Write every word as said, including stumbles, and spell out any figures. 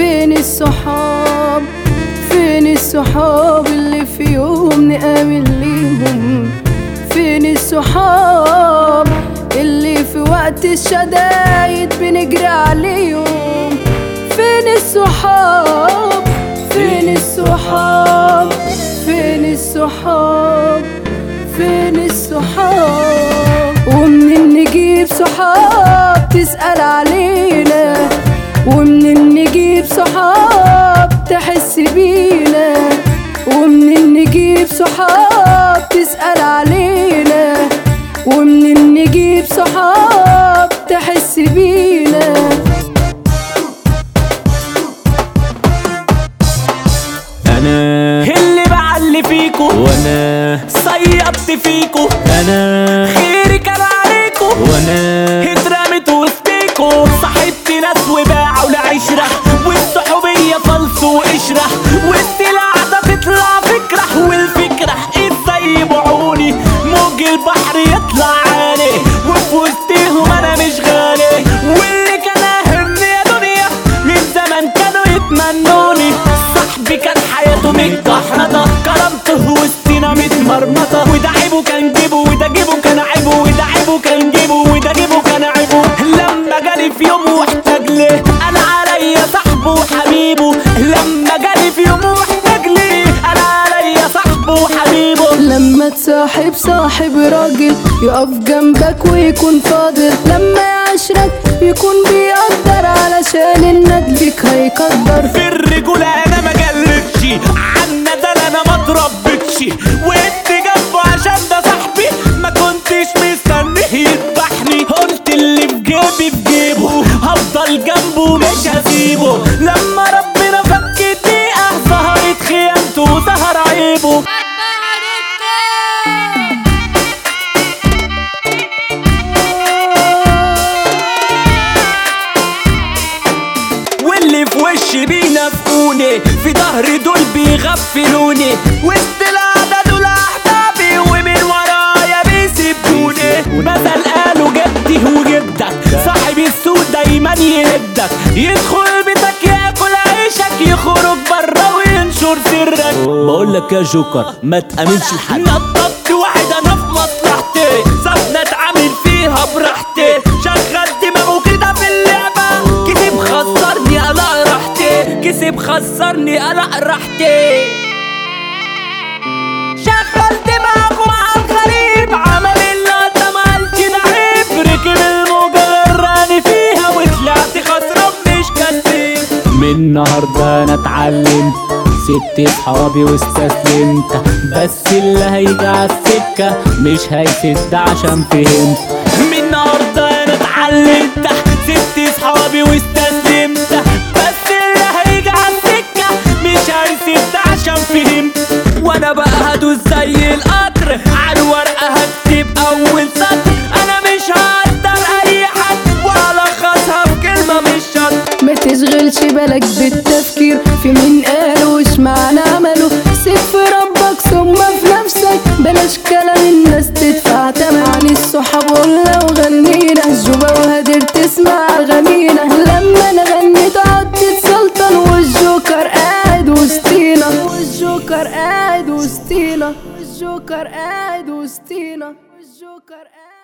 فين الصحاب؟ فين الصحاب اللي في يوم نآمن ليهم؟ فين الصحاب اللي في وقت الشدايد بنجري عليهم؟ فين الصحاب؟ فين الصحاب؟ فين الصحاب؟ فين الصحاب؟ ومنين نجيب صحاب تسأل علينا؟ ومنين نجيب صحاب تحس بينا؟ ومنين نجيب صحاب تسأل علينا؟ ومنين نجيب صحاب تحس بينا؟ انا اللي بعلي فيكو، وانا صيبت فيكو، انا خيري كان عليكو، وانا اترمت وسطيكو. صاحبت ناس وباعوا لعشرة، والصحوبية فلس وقشرة، والسلعة تطلع فكرة، والفكرة ازاي يبيعوني؟ موج البحر يطلع عالي، وفي وسطيهم انا مش غالي. واللي كان اهمني يا دنيا من زمان كانوا يتمنوني. صاحبي كان حياته متكحرطة، كرامته وسطينا متمرمطة. وده عيبه كان جيبه، وده جيبه كان عيبه، وده عيبه كان جيبه، وده جيبه كان عيبه. لما جالي في يوم واحتاج ليه انا عليا صاحبه وحبيبه. لما جالي في يوم واحتاج ليه انا عليا صاحبه وحبيبه. لما تصاحب صاحب راجل يقف جنبك ويكون فاضل، لما يعاشرك يكون بيقدر علشان الندلك هيقدر. في الرجولة انا ما جلتش عنا ده، انا ما اتربتش وانت جنبه عشان ده صاحبي. ما كنتش مستنيه يذبحني، قلت اللي في جيبي في جيبه، هفضل جنبه مش هسيبه. لما ربنا فك الدقيقة ظهرت خيانته وظهر عيبه. واللي في وشي بينافقوني، في ظهري دول بيغفلوني، وسط القعدة دول احبابي، ومن ورايا بيسيبوني. مثل قالوا جدي وجدك، صاحب السوق دايما يهدك، يدخل بيتك ياكل عيشك، يخرج برا وينشر سرك. بقولك يا جوكر ما تأمنش لحد. نطبت واحد انا في مصلحتي، سابنا اتعامل فيها براحتي، شغل دماغه كده في اللعبة، كسب خسرني قلق راحتي، كسب خسرني قلق راحتي. شغل دماغه مع الغريب، عمل اللقطة ما قالش لعيب، ركب الموجة غراني فيها وطلعت خسران مش كسب. من النهاردة انا اتعلمت، سبت صحابي واستسلمت، بس اللي هيجي عالسكة مش هيسد عشان فهمت. من النهاردة انا اتعلمت، سبت صحابي واستسلمت، بس اللي هيجي عالسكة مش هيسد عشان فهمت. وانا بقى هدوس زي القطر عالورقة، هكتب اول سطر، انا مش هقدر اي حد والخصها بكلمة مش شرط. ما تشغلش بالك بالتفكير في مين قال وش معنى عمله، سيب في ربك ثم في نفسك، بلاش كلام الناس تدفع تمن. عن الصحاب قلنا وغنينا، الجوبة وهدر تسمع اغانينا، لما نغني تقعد تتسلطن، والجوكر قاعد وسطينا، والجوكر قاعد وسطينا، والجوكر قاعد وسطينا، والجوكر قاعد